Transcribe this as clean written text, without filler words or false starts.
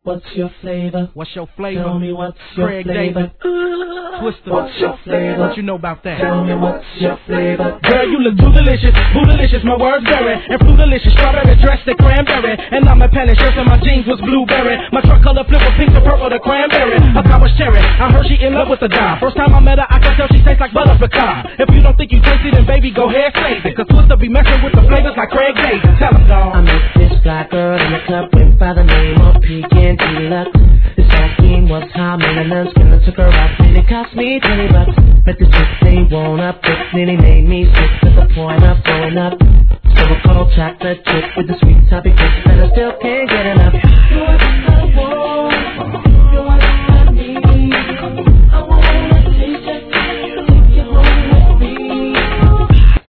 What's your flavor? What's your flavor? Tell me what's your Craig flavor. Twister. What's your flavor? What you know about that? Tell me what's your flavor. Girl, you look bootylicious, bootylicious, my words berry. And fruitalicious, strawberry dressed in cranberry. And I'm a penny, shirts and my jeans was blueberry. My truck color flip with pink to purple to cranberry. Her car was cherry, I heard she in love with the dime. First time I met her, I could tell she tastes like butter pecan. If you don't think you tasty, then baby, go ahead, save it. Cause Twister be messing with the flavors like Craig David. Tell him, dog. I met this black girl in the club, went by the name of Pecan Deluxe. This vaccine was high maintenance, and I took her out, and it cost me $20. Met the chick, they won't up, it nearly made me sick to the point of blowing up. So I called chocolate chip with the sweet toppy chips, and I still can't get enough.